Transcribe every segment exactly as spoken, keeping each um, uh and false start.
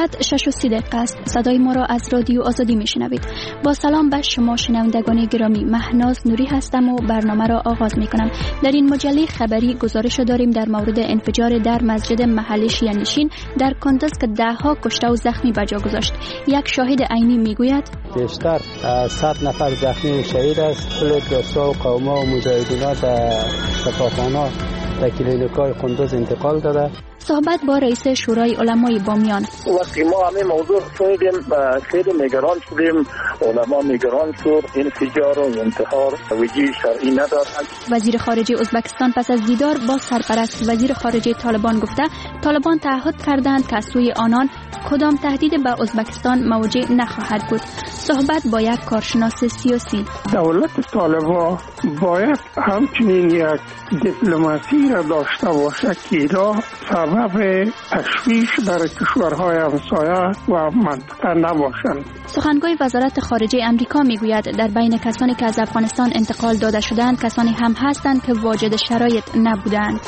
ساعت شش و سی دقیقه است. صدای ما را از رادیو آزادی میشنوید. با سلام به شما شنوندگان گرامی، مهناز نوری هستم و برنامه را آغاز میکنم. در این مجله خبری گزارش داریم در مورد انفجار در مسجد محل شیعه نشین در کندز که ده ها کشته و زخمی به جا گذاشت. یک شاهد عینی میگوید بیشتر صد نفر زخمی و شهید است. کل دوستا و قوما و مجاهدینا در شفاخانه در کلینیکای کندز انتقال داده. صحبت با رئیس شورای علمای بامیان. وقتی ما همه موضوع شنیدیم خیلی نگران شدیم. علما نگران شد. انفجار و انتحار وجه شرعی ندارد. وزیر خارجه ازبکستان پس از دیدار با سرپرست وزیر خارجه طالبان گفته طالبان تعهد کردند که از سوی آنان کدام تهدید به ازبکستان مواجه نخواهد بود. صحبت با یک کارشناس سیاسی. دولت طالبان باید همچنین یک دیپلماسی را داشته باشد که را سبب تشویش برای کشورهای همسایه و منطقه نباشند. سخنگوی وزارت خارجه امریکا میگوید در بین کسانی که از افغانستان انتقال داده شدند کسانی هم هستند که واجد شرایط نبودند.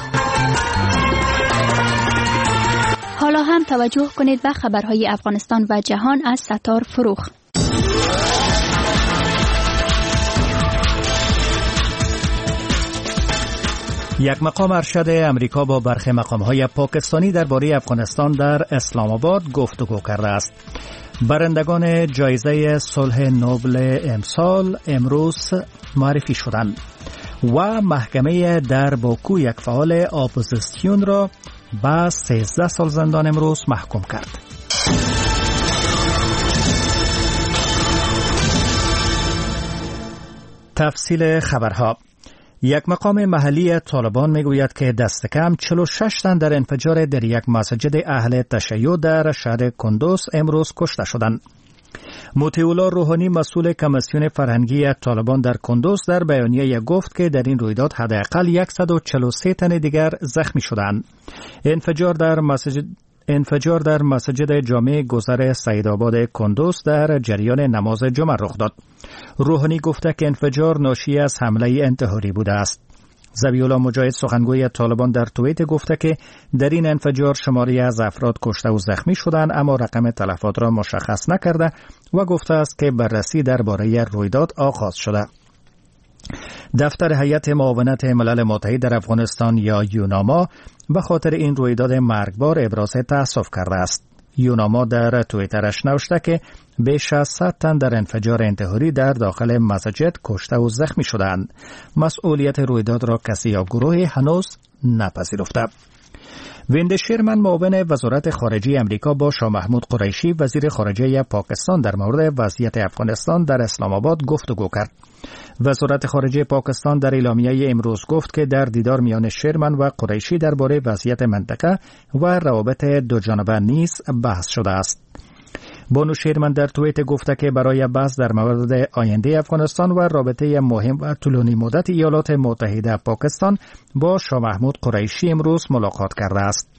حالا هم توجه کنید به خبرهای افغانستان و جهان از ستار فروخ. یک مقام ارشد امریکا با برخی مقام‌های پاکستانی درباره افغانستان در اسلام آباد گفتگو کرده است. برندگان جایزه صلح نوبل امسال امروز معرفی شدند و محکمه در باکو یک فعال اپوزیسیون را با سیزده سال زندان امروز محکوم کرد. تفصیل خبرها. یک مقام محلی طالبان میگوید که دست کم چهل و شش تن در انفجار در یک مسجد اهل تشیع در شهر کندوز امروز کشته شدند. مطیع روحانی مسئول کمیسیون فرهنگی طالبان در کندوز در بیانیه گفت که در این رویداد حداقل صد و چهل و سه تن دیگر زخمی شدند. انفجار در مسجد انفجار در مسجد جامع گذر سیدآباد کندوز در جریان نماز جمعه رخ داد. روحانی گفته که انفجار ناشی از حمله انتحاری بوده است. ذبیح الله مجاهد سخنگوی طالبان در توییت گفته که در این انفجار شماری از افراد کشته و زخمی شدند اما رقم تلفات را مشخص نکرده و گفته است که بررسی درباره رویداد آغاز شده. دفتر هیئت معاونت ملل متحد در افغانستان یا یوناما به خاطر این رویداد مرگبار ابراز تأسف کرده است. یوناما در توییترش نوشته که بیش از صد تن در انفجار انتحاری در داخل مسجد کشته و زخمی شدند. مسئولیت رویداد را کسی یا گروهی هنوز نپذیرفته. ویند شیرمن معاون وزارت خارجه امریکا با شاه محمود قریشی وزیر خارجه پاکستان در مورد وضعیت افغانستان در اسلام آباد گفتگو کرد. وزارت خارجه پاکستان در اعلامیه امروز گفت که در دیدار میان شیرمن و قریشی درباره وضعیت منطقه و روابط دوجانبه نیز بحث شده است. بانو شیرمن در توییت گفته که برای بحث در مورد آینده افغانستان و رابطه مهم و طولانی مدت ایالات متحده پاکستان با شاه محمود قریشی امروز ملاقات کرده است.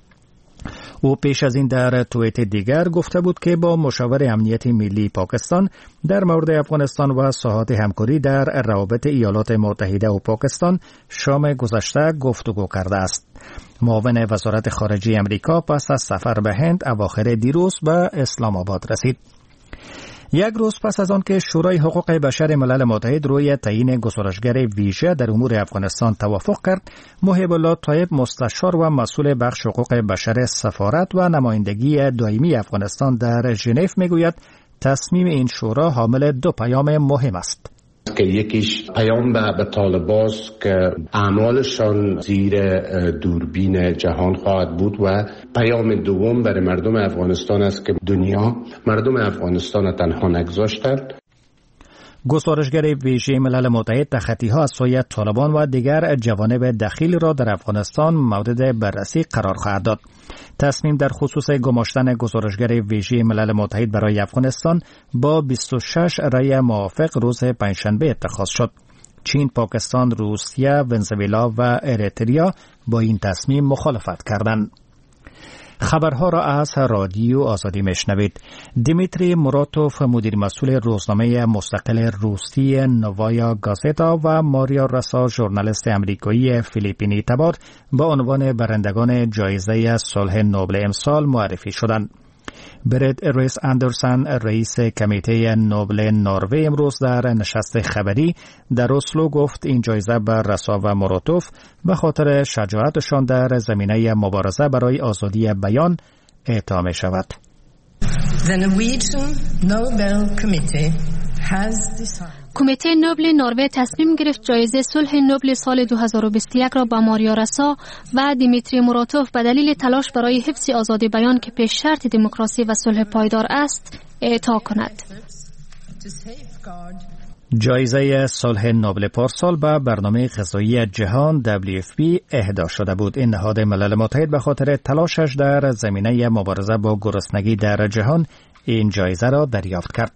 او پیش از این در توییت دیگر گفته بود که با مشاور امنیت ملی پاکستان در مورد افغانستان و ساحات همکاری در روابط ایالات متحده و پاکستان شام گذشته گفتگو کرده است. معاون وزارت خارجه امریکا پس از سفر به هند اواخر دیروز به اسلام آباد رسید. یک روز پس از آن که شورای حقوق بشر ملل متحد روی تعیین گزارشگر ویژه در امور افغانستان توافق کرد، محب الله طایب مستشار و مسئول بخش حقوق بشر سفارت و نمایندگی دائمی افغانستان در ژنو میگوید تصمیم این شورا حامل دو پیام مهم است. که یکیش پیام به طالباست که اعمالشان زیر دوربین جهان خواهد بود و پیام دوم برای مردم افغانستان است که دنیا مردم افغانستان تنها نگذاشتند. گزارشگر ویژه ملل متحد تخطی‌ها از سوی طالبان و دیگر جوانب دخیل را در افغانستان مورد بررسی قرار خواهد داد. تصمیم در خصوص گماشتن گزارشگر ویژه ملل متحد برای افغانستان با بیست و شش رأی موافق روز پنجشنبه اتخاذ شد. چین، پاکستان، روسیه، ونزوئلا و اریتریا با این تصمیم مخالفت کردند. خبرها را از رادیو آزادی میشنوید. دیمیتری موراتوف مدیر مسئول روزنامه مستقل روسی نوایا گازتا و ماریا رسا ژورنالیست امریکایی فیلیپینی تبار به عنوان برندگان جایزه صلح نوبل امسال معرفی شدند. برد ریس اندرسن رئیس کمیته نوبل نروژ امروز در نشست خبری در اسلو گفت این جایزه به رسا و موروتوف به خاطر شجاعتشان در زمینه مبارزه برای آزادی بیان اعطا می شود. کمیته نوبل نروژ تصمیم گرفت جایزه صلح نوبل سال دو هزار و بیست و یک را به ماریا رسا و دیمیتری موروتوف به دلیل تلاش برای حفظ آزادی بیان که پیش شرط دموکراسی و صلح پایدار است اعطا کند. جایزه صلح نوبل پارسال به برنامه غذایی جهان دبلیو اف پی اهدا شده بود. این نهاد ملل متحد به خاطر تلاشش در زمینه مبارزه با گرسنگی در جهان این جایزه را دریافت کرد.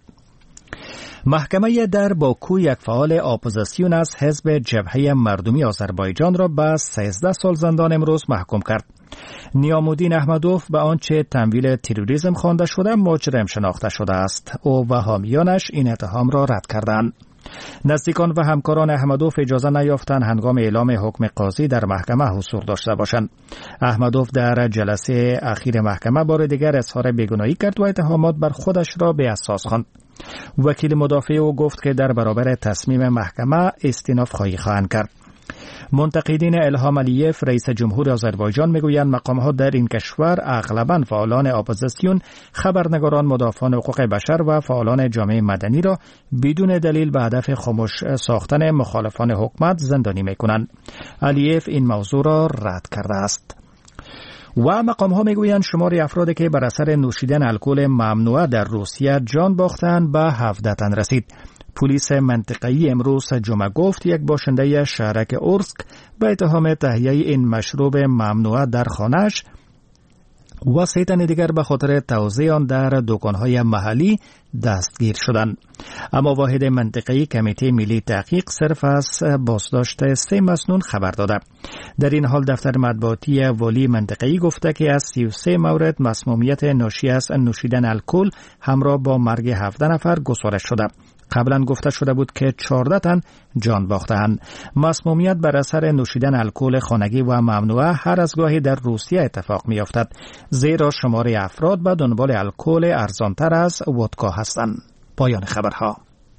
محکمه در باکو یک فعال اپوزیسیون از حزب جبهه مردمی آذربایجان را به سیزده سال زندان امروز محکوم کرد. نیامودین احمدوف به آنچه تمویل تروریسم خوانده شده مجرم شناخته شده است. او و حامیانش این اتهام را رد کردند. نزدیکان و همکاران احمدوف اجازه نیافتند هنگام اعلام حکم قاضی در محکمه حضور داشته باشند. احمدوف در جلسه اخیر محکمه بار دیگر اظهار بیگناهی کرد و اتهامات بر خودش را به اساس خواند. وکیل مدافع او گفت که در برابر تصمیم محکمه استیناف خواهی خواهند کرد. منتقدین الهام علیف رئیس جمهور آذربایجان میگویند مقامات در این کشور اغلباً فعالان اپوزیسیون، خبرنگاران، مدافعان حقوق بشر و فعالان جامعه مدنی را بدون دلیل به هدف خاموش ساختن مخالفان حکومت زندانی میکنند. علیف این موضوع را رد کرده است. و مقام ها میگویند شمار افرادی که بر اثر نوشیدن الکل ممنوعه در روسیه جان باختند به هفده تن رسید. پلیس منطقه‌ای امروز جمعه گفت یک باشنده شهرک اورسک به اتهام تهیه این مشروب ممنوعه در خانه‌اش و سه تن دیگر به خاطر توزیع آن در دکان‌های محلی دستگیر شدند. اما واحد منطقه‌ای کمیته ملی تحقیق صرف از بازداشت سه مسنون خبر داده. در این حال دفتر مطبوعاتی والی منطقه‌ای گفته که از سی و سه مورد مسمومیت ناشی از نوشیدن الکل همراه با مرگ هفده نفر گزارش شده. قبلا گفته شده بود که چهارده تن جان باختند. مسمومیت بر اثر نوشیدن الکل خانگی و ممنوعه هر از گاهی در روسیه اتفاق می افتد، زیرا شمار افراد به دنبال الکل ارزانتر از ودکا هستند. پایان خبرها.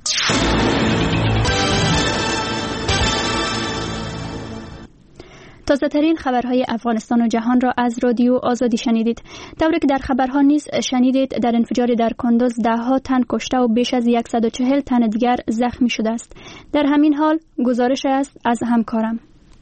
تازه ترین خبرهای افغانستان و جهان را از رادیو آزادی شنیدید. طوری که در خبرها نیز شنیدید، در انفجار در کندوز ده ها تن کشته و بیش از صد و چهل تن دیگر زخمی شده است. در همین حال گزارش است از همکارم.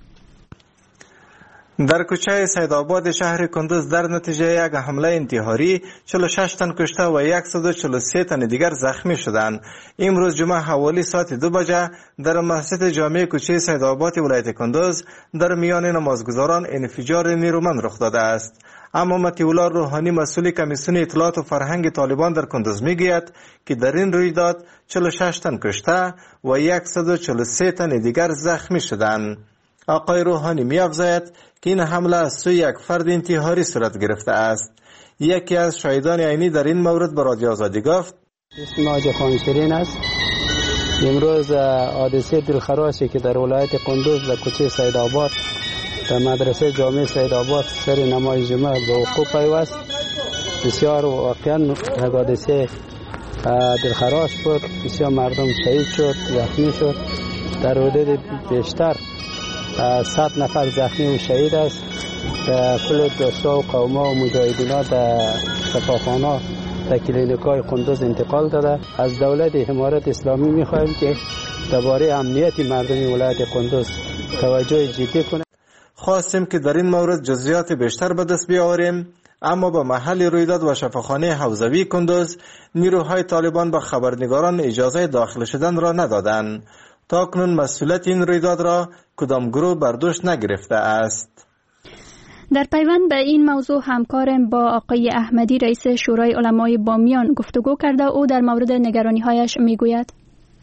در کوچه سیدآباد شهر کندوز در نتیجه یک حمله انتحاری چهل و شش تن کشته و صد و چهل و سه تن دیگر زخمی شدند. امروز جمعه حوالی ساعت دو بجه در مسجد جامع کوچه سیدآباد ولایت کندوز در میان نمازگزاران انفجار نیرومند رخ داده است. اما مطیع روحانی مسئول کمیسیون اطلاعات و فرهنگ طالبان در کندوز میگوید که در این رویداد چهل و شش تن کشته و صد و چهل و سه تن دیگر زخمی شدند. آقای روحانی می‌افزاید که این حمله از سوی یک فرد انتحاری صورت گرفته است. یکی از شاهدان عینی در این مورد به رادیو آزادی گفت: اسم حاجی خان شیرین است. امروز حادثه دلخراشی که در ولایت کندوز در کوچه سیدآباد در مدرسه جامع سیدآباد سر نماز جمعه به وقوع پیوست، بسیار واقعا حادثه دلخراش بود. بسیار مردم شهید شد، زخمی شد. در حدود بیشتر صد نفر زخمی و شهید است. کل دوستا و قوما و مجاهدینا در شفاخانه در کلینیکای کندوز انتقال داده. از دولت امارت اسلامی می‌خواهیم که درباره امنیت مردم ولایت کندوز توجه جدی کنه. خواستیم که در این مورد جزئیات بیشتر به دست بیاوریم، اما به محل رویداد و شفاخانه حوزوی کندوز نیروهای طالبان به خبرنگاران اجازه داخل شدن را ندادند. تا کنون مسئولیت این رویداد را کدام گروه بر دوش نگرفته است. در پیوند به این موضوع همکارم با آقای احمدی رئیس شورای علمای بامیان گفتگو کرده. او در مورد نگرانی‌هایش میگوید: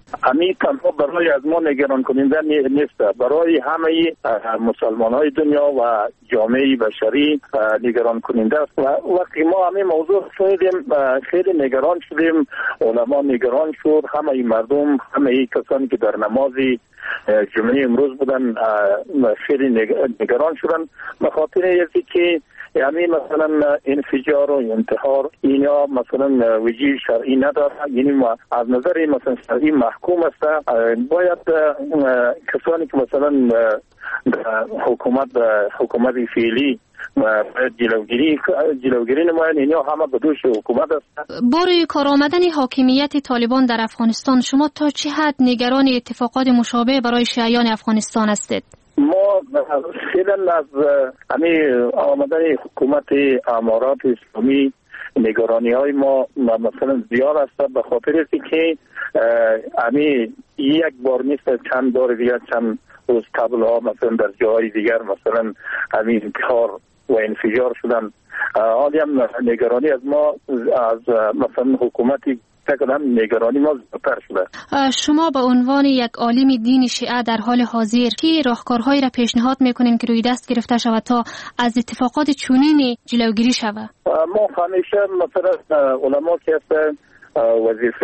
امی تنها برای از ما نگران کننده نیست، برای همه مسلمان های دنیا و جامعه بشری نگران کننده است. و وقتی ما همین موضوع شنیدیم خیلی نگران شدیم، علما نگران شد، همه مردم، همه کسانی که در نماز جمعه امروز بودن خیلی نگران شدن به خاطر اینکه که یعنی مثلا انفجار و انتحار اینا مثلا وجه شرعی نداره، یعنی از نظر مثلا شرعی محکوم است. باید کسانی که مثلا حکومت حکومت فعلی باید جلوگیری جلوگیری نماین، اینا همه به دوش حکومت است. بار کار آمدن حاکمیت طالبان در افغانستان، شما تا چه حد نگران اتفاقات مشابه برای شیعیان افغانستان هستید؟ ما فعلا از همین آمدن حکومت امارات اسلامی نگرانی های ما مثلا زیاد است، به خاطر اینکه همین یک بار نیست، چند بار دیگر، چند روز قبل ها مثلا در جاهای دیگر مثلا همین کار و انفجار شدن. حالی هم نگرانی از ما از مثلا حکومتی تقریبا نگرانی ما زیادتر شده. شما به عنوان یک عالم دین شیعه در حال حاضر کی راهکارهایی را پیشنهاد میکنین که روی دست گرفته شود تا از اتفاقات چنین جلوگیری شود؟ ما همیشه مثلا علما که هستن وظیفه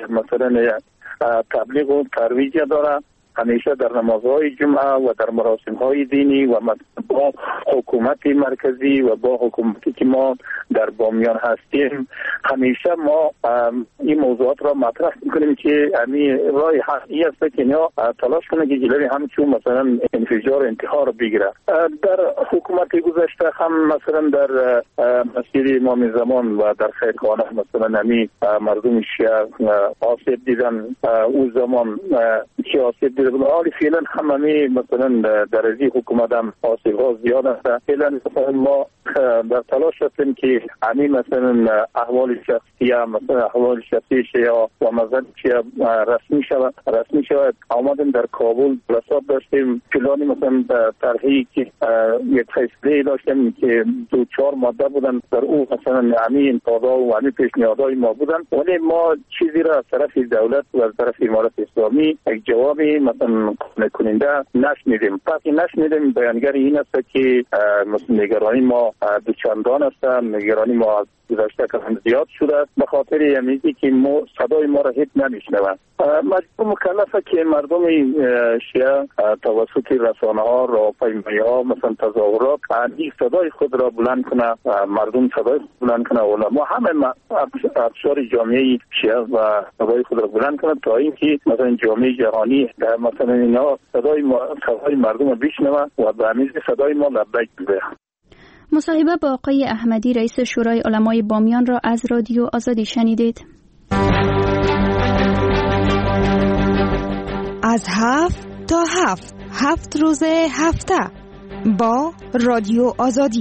مثلا تبلیغ و ترویج داره، همیشه در نمازهای جمعه و در مراسمهای دینی و با حکومت مرکزی و با حکومتی که ما در بامیان هستیم همیشه ما این موضوعات را مطرح میکنیم که همین راه حقی است که اینا تلاش کنه که جلوی همچون مثلا انفجار انتحار بگیره. در حکومت گذشته هم مثلا در مسجد امام زمان و در خیرخانه مثلا همین مردم شیعه آسیب دیدن، اون زمان که آسیب دیدن حالی فعلا هم همین مثلا در ازی حکومت هم آسیب ها زیاد است. فعلا مثلا ما در تلاش هستیم که همین مثلا احوال شخصی مثلا احوال شخصی شیعه و مذهب شیعه رسمی شود رسمی شود آمدیم در کابل جلسات داشتیم، پلانی مثلا طرحی که یک فیصله داشتیم که دو چهار ماده بودن، در اون مثلا همین انتقادا و همین پیشنهادهای ما بودن، ولی ما چیزی را از طرف دولت و از طرف امارات اسلامی یک جوابی مثلا کننده نشنیدیم. پس نشنیدیم بیانگر این است که نگرانی ما دو چندان است، نگرانی ما از گذشته کردن زیاد شده است به خاطر یمیزی که ما صدای ما را هیچ نمیشنوند. مجبور مکلفه که مردم شیعه توسط رسانه ها، راهپیمایی ها، مثلا تظاهرات این صدای خود را بلند کنه، مردم صدای خود بلند کنه، علما همه ابشار جامعه شیعه و صدای خود را بلند کنه تا اینکه مثلا جامعه جهانی مثلا اینا صدای صدای مردم را بشنوه و به همین صدای ما لبیک بگه. مصاحبه با آقای احمدی رئیس شورای علمای بامیان را از رادیو آزادی شنیدید. از هفت تا هفت هفت روز هفته با رادیو آزادی.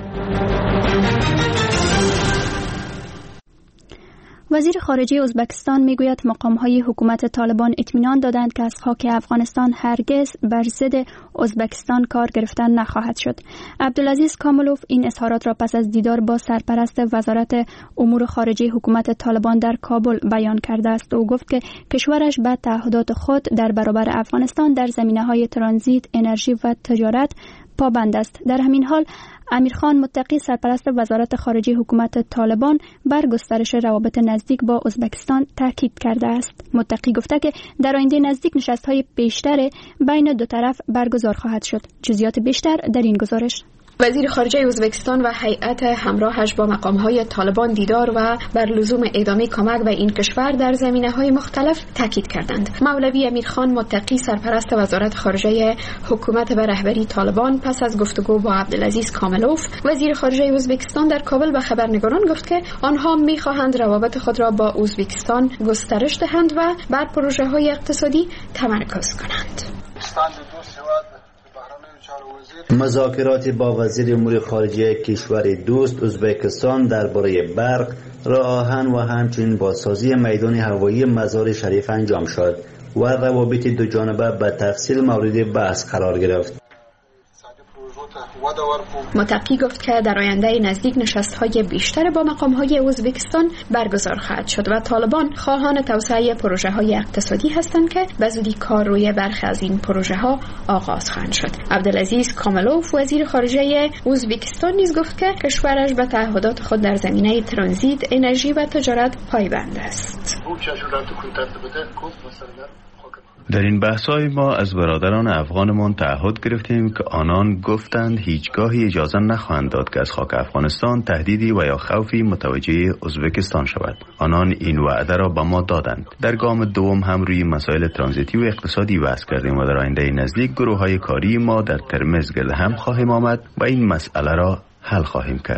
وزیر خارجه ازبکستان میگوید مقام‌های حکومت طالبان اطمینان دادند که از خاک افغانستان هرگز بر ضد ازبکستان کار گرفتن نخواهد شد. عبدالعزیز کاملوف این اظهارات را پس از دیدار با سرپرست وزارت امور خارجه حکومت طالبان در کابل بیان کرده است. او گفت که کشورش به تعهدات خود در برابر افغانستان در زمینه‌های ترانزیت، انرژی و تجارت پابند است. در همین حال امیرخان متقی سرپرست وزارت خارجه حکومت طالبان بر گسترش روابط نزدیک با ازبکستان تاکید کرده است. متقی گفته که در آینده نزدیک نشست‌های بیشتر بین دو طرف برگزار خواهد شد. جزئیات بیشتر در این گزارش. وزیر خارجه ازبکستان و هیئت همراهش با مقام‌های طالبان دیدار و بر لزوم ادامه کمک به این کشور در زمینه‌های مختلف تاکید کردند. مولوی امیرخان متقی سرپرست وزارت خارجه حکومت به رهبری طالبان پس از گفتگو با عبدالعزیز کاملوف وزیر خارجه ازبکستان در کابل به خبرنگاران گفت که آنها می‌خواهند روابط خود را با ازبکستان گسترش دهند و بر پروژه‌های اقتصادی تمرکز کنند. مذاکرات با وزیر امور خارجه کشور دوست ازبکستان درباره برق، راه آهن و همچنین بازسازی میدان هوایی مزار شریف انجام شد و روابط دو جانبه به تفصیل مورد بحث قرار گرفت. متقی گفت که در آینده نزدیک نشست‌های بیشتر با مقام‌های ازبکستان برگزار خواهد شد و طالبان خواهان توسعه پروژه‌های اقتصادی هستند که به زودی کار روی برخی از این پروژه‌ها آغاز خواهد شد. عبدالعزیز کاملوف وزیر خارجه ازبکستان نیز گفت که کشورش به تعهدات خود در زمینه ترانزیت، انرژی و تجارت پایبند است. در این بحث‌های ما از برادران افغانمان تعهد گرفتیم که آنان گفتند هیچگاهی اجازه نخواهند داد که از خاک افغانستان تهدیدی و یا خوفی متوجه ازبکستان شود. آنان این وعده را به ما دادند. در گام دوم هم روی مسائل ترانزیتی و اقتصادی بحث کردیم و در آینده نزدیک گروه‌های کاری ما در ترمز گرد هم خواهیم آمد و این مسئله را حل خواهیم کرد.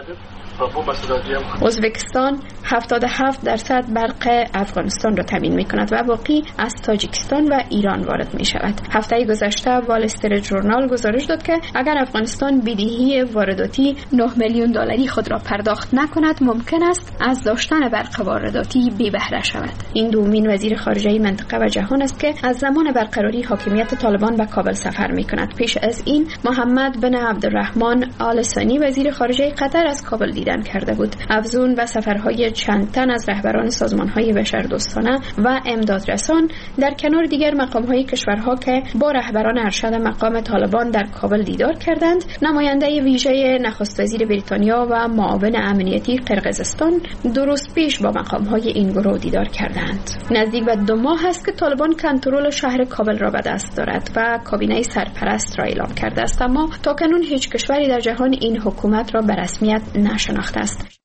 ازبکستان هفتاد و هفت درصد برق افغانستان را تامین می‌کند و باقی از تاجیکستان و ایران وارد می‌شود. هفته گذشته وال استریت ژورنال گزارش داد که اگر افغانستان بدهی وارداتی نه میلیون دلاری خود را پرداخت نکند، ممکن است از داشتن برق وارداتی بی بهره شود. این دومین وزیر خارجه منطقه و جهان است که از زمان برقراری حاکمیت طالبان به کابل سفر می‌کند. پیش از این محمد بن عبدالرحمن آل ثانی وزیر خارجه قطر از کابل دیدن کرده بود. افزون و سفرهای چند تن از رهبران سازمان‌های بشردوستانه و امدادرسان در کنار دیگر مقام‌های کشورها که با رهبران ارشد مقام طالبان در کابل دیدار کردند، نماینده ویژه نخست وزیر بریتانیا و معاون امنیتی قرقیزستان دو روز پیش با مقام‌های این گروه دیدار کردند. نزدیک به دو ماه است که طالبان کنترل شهر کابل را به دست دارد و کابینه سرپرست را اعلام کرده است، اما تاکنون هیچ کشوری در جهان این حکومت را به رسمیت نشناخته است.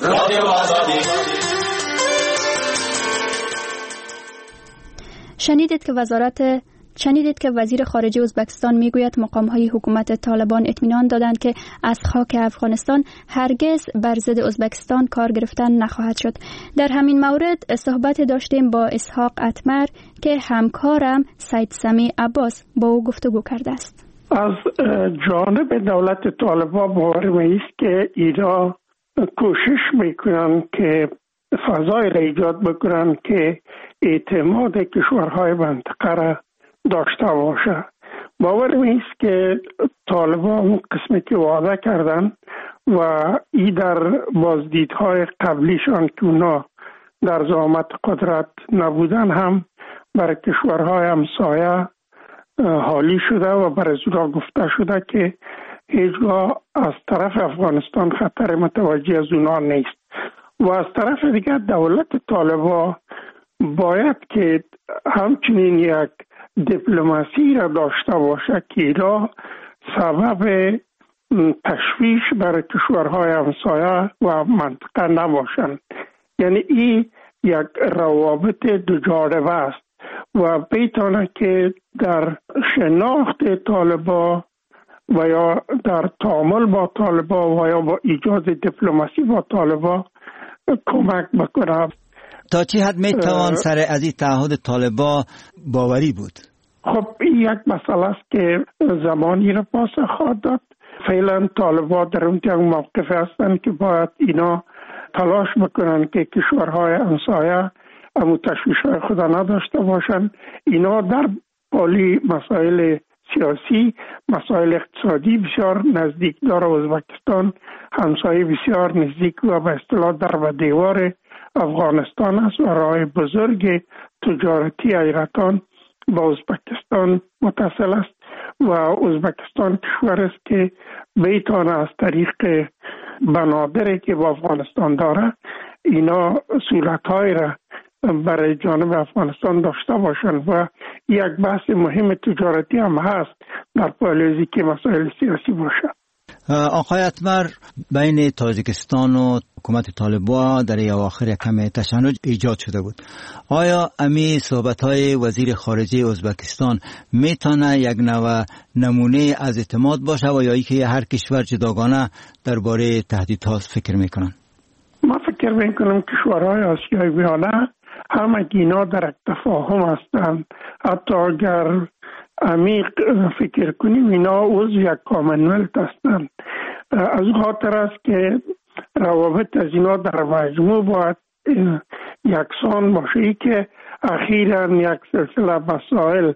شنیدید که وزارت شنیدید که وزیر خارجه ازبکستان میگوید مقام‌های حکومت طالبان اطمینان دادند که از خاک افغانستان هرگز بر ضد ازبکستان کار گرفتن نخواهد شد. در همین مورد صحبت داشتیم با اسحاق اتمر که همکارم سید سمی عباس با او گفتگو کرده است. از جانب دولت طالبان باور است که اینا کوشش میکنن که فضای را ایجاد بکنن که اعتماد کشورهای منطقه را داشته باشه. باور است که طالبان اون قسمی که وعده کردن و ای در بازدیدهای قبلیشان که اونا در زعامت قدرت نبودن هم برای کشورهای همسایه حالی شده و برای زورا گفته شده که هیچگاه از طرف افغانستان خطر متوجه از اونا نیست. و از طرف دیگر دولت طالبان باید که همچنین یک دیپلماسی را داشته باشه که اینا سبب تشویش برای کشورهای همسایه و منطقه نباشند. یعنی این یک روابط دو جانبه است و بیتانه که در شناخت طالبان و یا در تعامل با طالبان و یا با ایجاد دیپلماسی با طالبان کمک بکنه. تا چی حد میتوان سر از این تعهد طالبان باوری بود؟ خب این یک مسئله است که زمانی را پاسخ خواهد داد. فعلا طالبان در اون یک موقف هستند که باید اینا تلاش بکنن که کشورهای همسایه امو تشویش‌های خود نداشته باشند. اینا در پالی مسائل سیاسی، مسائل اقتصادی بسیار نزدیک داره. ازبکستان همسایه بسیار نزدیک و به اصطلاح در و دیوار افغانستان است و راه بزرگ تجارتی ایران با ازبکستان متصل است و ازبکستان کشور است که بیتانه از طریق بنادری که با افغانستان داره اینا صورت‌های را برای جانب افغانستان داشته باشند و یک بحث مهم تجارتی هم هست در پالیزی که مسائل سیاسی باشه. آقای اتمر، بین تاجیکستان و حکومت طالبان در اواخر کم تشنج ایجاد شده بود. آیا امی صحبت‌های وزیر خارجه ازبکستان میتونه یک نوع نمونه از اعتماد باشه و یا ای که هر کشور جداگانه درباره تهدیدها فکر میکنن؟ ما فکر میکنم کشورهای آسیای میانه همه اینا در تفاهم هستند. حتی اگر عمیق فکر کنیم اینا عضو یک کامنولت هستند. از خاطر است که روابط از اینا در مجموع باید یکسان باشه که اخیراً یک سلسله مسائل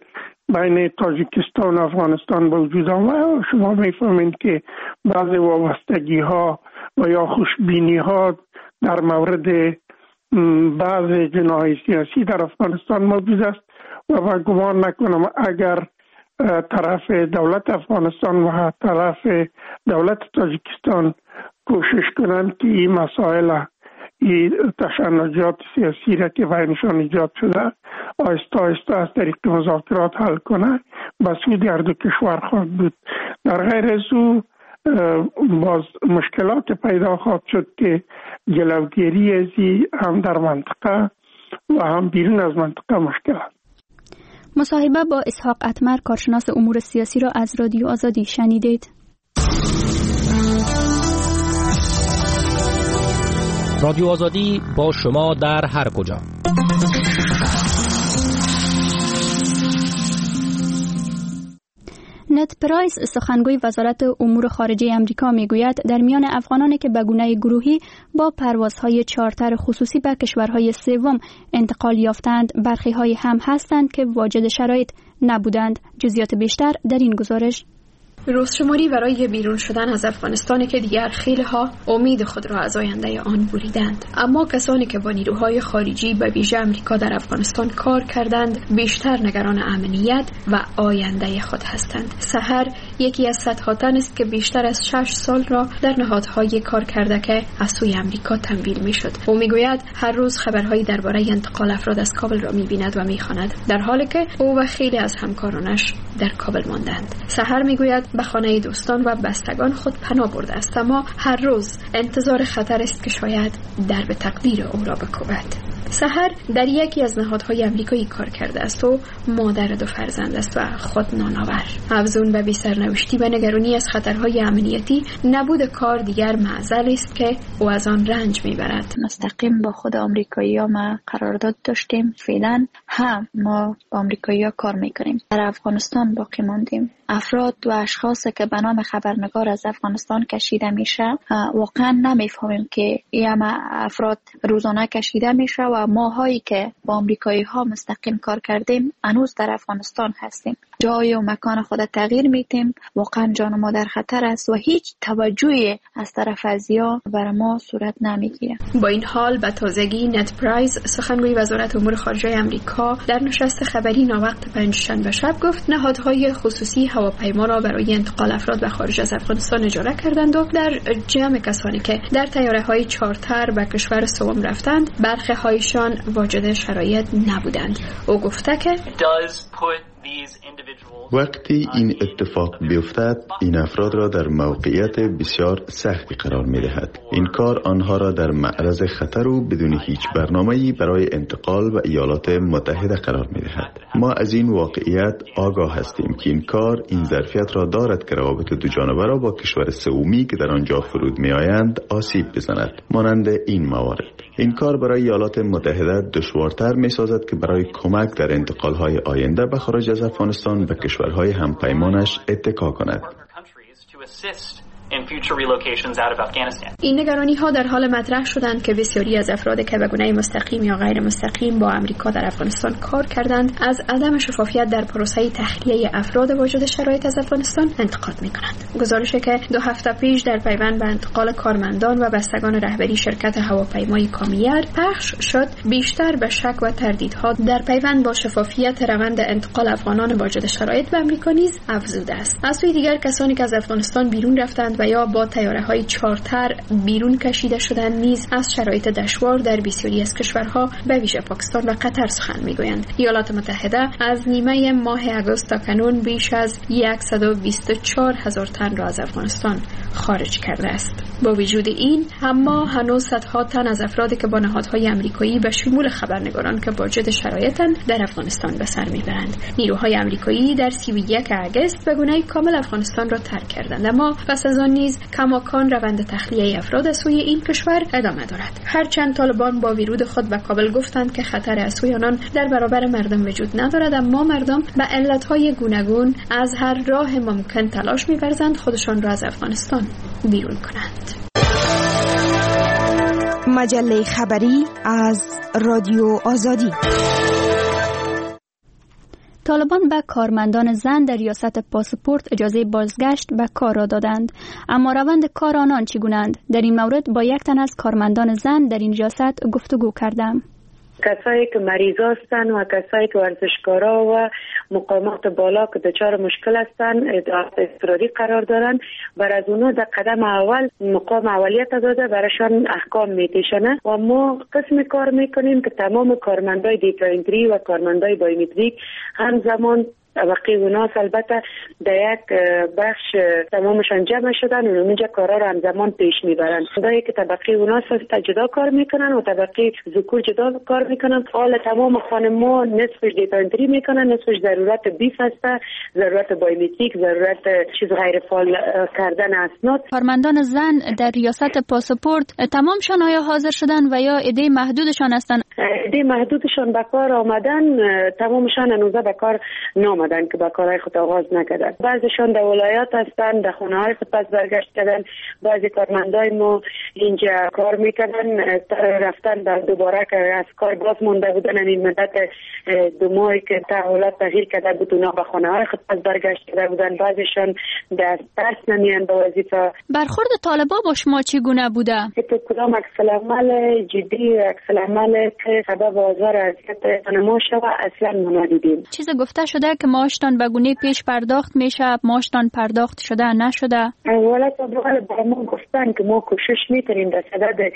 بین تاجیکستان و افغانستان به وجود آمد. شما میفهمید که بعضی وابستگی ها و یا خوشبینی ها در مورد بعض جناح سیاسی در افغانستان موجود است و من گمان نکنم اگر طرف دولت افغانستان و طرف دولت تاجیکستان کوشش کنند که این مسائل این تشنجات سیاسی را که بینشان ایجاد شده آهسته آهسته از طریق مذاکرات حل کنه، به سود هر دو کشور خواهد بود. در غیر از او باز مشکلات پیدا خواهد شد که جلوگیری ازی هم در منطقه و هم بیرون از منطقه مشکل است. مصاحبه با اسحاق اتمر، کارشناس امور سیاسی را از رادیو آزادی شنیدید. رادیو آزادی با شما در هر کجا. نت پرایس، سخنگوی وزارت امور خارجه امریکا، میگوید در میان افغانانی که به گونه گروهی با پروازهای چارتر خصوصی به کشورهای سوم انتقال یافتند، برخی های هم هستند که واجد شرایط نبودند. جزئیات بیشتر در این گزارش. روزشماری برای بیرون شدن از افغانستان که دیگر خیلی ها امید خود را از آینده آن بریدند، اما کسانی که با نیروهای خارجی به ویژه امریکا در افغانستان کار کردند بیشتر نگران امنیت و آینده خود هستند. سحر یکی از صدها تن است که بیشتر از شش سال را در نهادهای کار کرده که از سوی امریکا تمویل می شد. او میگوید هر روز خبرهایی درباره انتقال افراد از کابل را می بیند و می خواند، در حالی که او و خیلی از همکارانش در کابل ماندند. سحر میگوید به خانه دوستان و بستگان خود پناه برده است، اما هر روز انتظار خطر است که شاید درب تقدیر او را بکوبد. سحر در یکی از نهادهای امریکایی کار کرده است و مادر دو فرزند است و خود نانآور. افزون به بی سرنوشتی و نگرانی از خطرهای امنیتی، نبود کار دیگر معضل است که او از آن رنج میبرد. مستقیم با خود آمریکایی‌ها ما قرارداد داشتیم. فعلا هم ما با آمریکایی‌ها کار میکنیم. در افغانستان باقی ماندیم. افراد و اشخاصی که به نام خبرنگار از افغانستان کشیده میشه، واقعا نمیفهمیم که این افراد روزانه کشیده میشه و ماهایی که با آمریکایی ها مستقیم کار کردیم هنوز در افغانستان هستیم. جای و مکان خود تغییر میتیم. واقعا جان ما در خطر است و هیچ توجهی از طرف ازیا برای ما صورت نمیگیره. با این حال به تازگی نت پرایس، سخنگوی وزارت امور خارجه امریکا، در نشست خبری ناوقت پنجشنبه شب گفت نهادهای خصوصی هواپیما را برای انتقال افراد به خارج از افغانستان اجاره کردند و در جمع کسانی که در طیاره‌های چارتر به کشور سوم رفتند، برخی هایشان واجد شرایط نبودند. او گفته که وقتی این اتفاق بیفتد، این افراد را در موقعیت بسیار سختی قرار می دهد. این کار آنها را در معرض خطر و بدون هیچ برنامه‌ای برای انتقال به ایالات متحده قرار می دهد. ما از این واقعیت آگاه هستیم که این کار این ظرفیت را دارد که روابط دو جانبه را با کشور سومی که در آنجا فرود می آیند آسیب بزند. مانند این موارد، این کار برای ایالات متحده دشوارتر می سازد که برای کمک در انتقال‌های آینده به خارج از افغانستان به کشورهای همپیمانش اتکا کند. این نگرانی ها در حال مطرح شدند که بسیاری از افراد که به گونه مستقیم یا غیر مستقیم با امریکا در افغانستان کار کردند از عدم شفافیت در پروسه تخلیه افراد واجد شرایط از افغانستان انتقاد می کنند. گزارشی که دو هفته پیش در پیوند به انتقال کارمندان و بستگان رهبری شرکت هواپیمای کامیر پخش شد، بیشتر به شک و تردیدها در پیوند با شفافیت روند انتقال افغانان واجد شرایط به امریکا نیز افزوده است. از سوی دیگر کسانی که از افغانستان بیرون رفتند و یا با طیاره‌های چارتر بیرون کشیده شدند نیز از شرایط دشوار در بسیاری از کشورها به ویژه پاکستان و قطر سخن میگویند. ایالات متحده از نیمه ماه آگوست تا کنون بیش از صد و بیست و چهار هزار تن را از افغانستان خارج کرده است. با وجود این، اما هنوز صدها تن از افرادی که با نهادهای آمریکایی به شمول خبرنگاران که واجد شرایطند در افغانستان به سر میبرند. نیروهای آمریکایی در سی و یک آگوست به گونه کامل افغانستان را ترک کردند، اما پس از آن نیز کماکان روند تخلیه افراد از سوی این کشور ادامه دارد. هرچند طالبان با ورود خود به کابل گفتند که خطر از سوی آنان در برابر مردم وجود ندارد، اما مردم به علتهای گوناگون از هر راه ممکن تلاش می‌ورزند خودشان را از افغانستان بیرون کنند. مجله خبری از رادیو آزادی. طالبان به کارمندان زن در ریاست پاسپورت اجازه بازگشت به کار را دادند، اما روند کار آنان چگونه‌اند؟ در این مورد با یک تن از کارمندان زن در این ریاست گفتگو کردم. کسایی که مریض هستند و کسایی که ورزشکارا و مقامات بالا که دچار مشکل هستند اضطراری قرار دارند، بر از اونها در قدم اول مقام اولیت داده برایشان احکام میتیشنه و ما قسم کار میکنیم که تمام کارمندای دیتا انتری و کارمندای بایومتریک همزمان طبقه اوناس البته در یک بخش تمامشان جمع شدن و اونجا کارا رو همزمان پیش میبرن. خدایی که طبقه اوناس جدا کار میکنن و طبقه ذکور جدا کار میکنن. حال تمام خانم‌ها نصفش دیتا انتری میکنن، نصفش ضرورت بیف هسته، ضرورت بایومتریک، ضرورت چیز غیر فعال کردن اسناد. کارمندان زن در ریاست پاسپورت تمامشان آیا حاضر شدن و یا عده محدودشان هستند؟ عده محدودشان به کار آمدن، تمامشان هنوز به کار نامدن که با کارهای خود آغاز نکردن. بعضیشان در ولایات هستن، در خونه های خود پس برگشت کردن. بعضی کارمندای ما اینجا کار میکردن رفتن در دوباره که از کار باز مونده بودن، این مدت دو ماهی که تحولات تغییر کرده بود اونا به خونه های خود پس برگشت کرده بودن. بعضیشان در ترس نمیان به وظیفه. برخورد طالبا با شما چگونه بوده؟ کدام عکس العمل جدی، عکس العمل که سبب آزار اذیت ما شود اصلا ما ندیدیم. چیز گفته شده که ماشتان به گونه پیش پرداخت میشه، ماشتان پرداخت شده نشده؟ اولا تا دوال با ما گفتن که ما کوشش میکنیم در صدد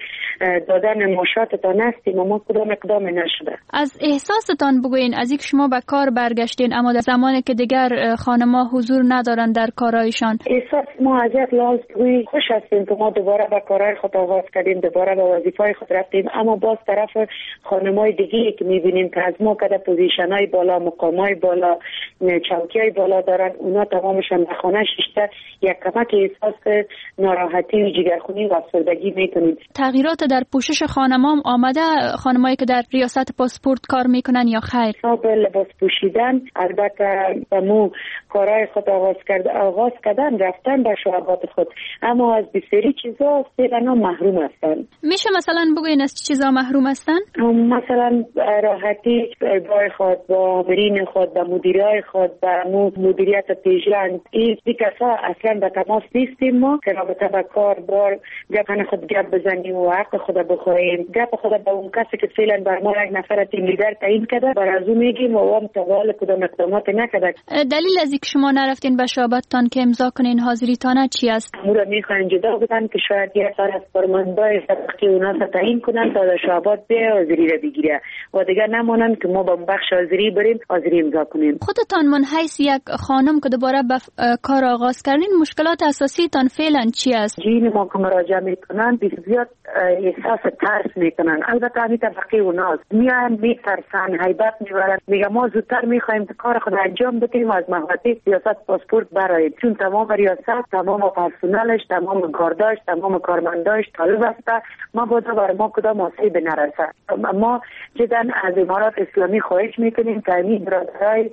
دادن ماشاتتان هستیم و ما کدام اقدام نشده. از احساستان بگوین، از اینکه شما به کار برگشتین اما در زمانی که دیگر خانما حضور ندارن در کارایشان، احساس ما از یک لحاظ خوش هستیم که ما دوباره به کارهای خود آغاز کردیم، دوباره به وظیفه‌های خود رفتیم، اما باز طرف خانمای دیگه که میبینیم که از ما که پوزیشن‌های بالا، مقامای بالا، چوکیای بالا دارن، اونا تمامشان به خانه شیشته یک کمک احساس ناراحتی و جگرخونی و افسردگی میکنید. تغییرات در پوشش خانمام آمده؟ خانمایی که در ریاست پاسپورت کار میکنن یا خیر؟ صاحب لباس پوشیدن، البته مو کارهای خود آغاز کرد آغاز کردن رفتن به شعبات خود، اما از بسیاری چیزا فعلا محروم هستن. میشه مثلا بگوین از چه چیزا محروم هستن؟ مثلا راحتی با خود، با آمرین خود، با مدیرای خود، با مدیریت پیشرنگ، این کسا اصلا به تماس نیستیم ما که رابطه با کار بار گپن خود گپ بزنیم و حق خود بخوریم. گپ خود به اون کسی که فعلا بر ما یک نفر تیم لیدر تعیین کرده بر از اون میگیم و هم تقال کدام اقدامات نکرده. دلیل از اینکه شما نرفتین به شعبتان که امضا کنین حاضریتانه چی است؟ مورا میخواین جدا بودن که شاید یک سر از فرماندهای طبقه اونا تعیین کنن تا در شعبات به حاضری را بگیره و دیگه نمونن که ما با بخش حاضری بریم حاضری امضا کنیم. خودتان من حیث یک خانم که دوباره به کار آغاز کردین، مشکلات اساسی تان فعلا چی است؟ جین ما که مراجعه میکنن بسیار احساس ترس میکنن. البته همین طبقه اوناست، میان میترسن، هیبت میبرن، میگه ما زودتر میخوایم که کار خود انجام بدیم و از محوطه ریاست پاسپورت براییم، چون تمام ریاست، تمام پرسنلش، تمام گارداش، تمام کارمنداش طالب است. ما باید بر ما کدام آسیب نرسه. ما جدا از امارات اسلامی خواهش میکنیم که این برادرای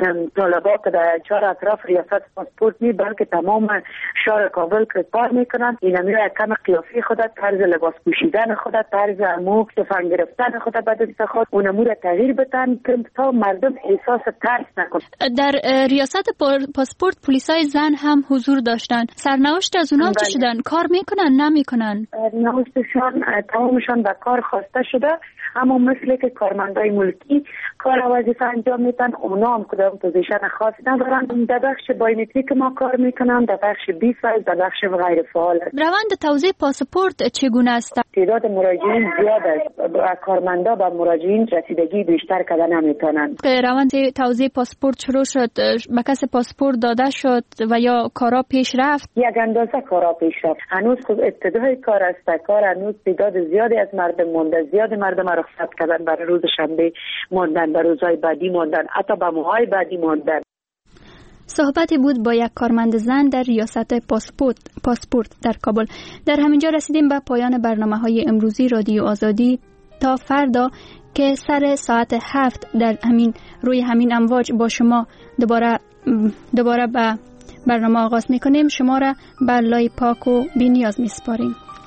طالبا که در چهار اطراف ریاست پاسپورت نی بلکه تمام شهر کابل که کار میکنن، اینا میره کم قیافی خود، طرز لباس پوشیدن خود، طرز مو تفنگ گرفتن خود به دست خود اونمو را تغییر بدن که تا مردم احساس ترس نکنه. در ریاست پاسپورت پلیسای زن هم حضور داشتن. سرنوشت از اونها چی شدن؟ کار میکنن نمیکنن؟ نوشتشان تمامشان به کار خواسته شده، اما مثل که کارمندای ملکی کار و وظیفه انجام میدن، اونا هم کدام پوزیشن خاص ندارن. در بخش بایومتریک ما کار میکنن، در بخش بیف، در بخش غیر فعال. روند توزیع پاسپورت چگونه است؟ تعداد مراجعین زیاد است، کارمندا با مراجعین رسیدگی بیشتر کردن نمیتونن. که روند توزیع پاسپورت شروع شد، به کسی پاسپورت داده شد و یا کارا پیش رفت؟ یک اندازه کارا پیش رفت. هنوز خود ابتدای کار است، کار هنوز تعداد زیادی از مردم مونده، زیاد مردم رخصت کردن، برای روز شنبه ماندن، برای روزهای بعدی ماندن، حتی به ماهای بعدی ماندن. صحبتی بود با یک کارمند زن در ریاست پاسپورت پاسپورت در کابل. در همینجا رسیدیم به پایان برنامه‌های امروزی رادیو آزادی. تا فردا که سر ساعت هفت در همین روی همین امواج با شما دوباره دوباره به برنامه آغاز می‌کنیم، شما را به لای پاک و بی‌نیاز می‌سپاریم.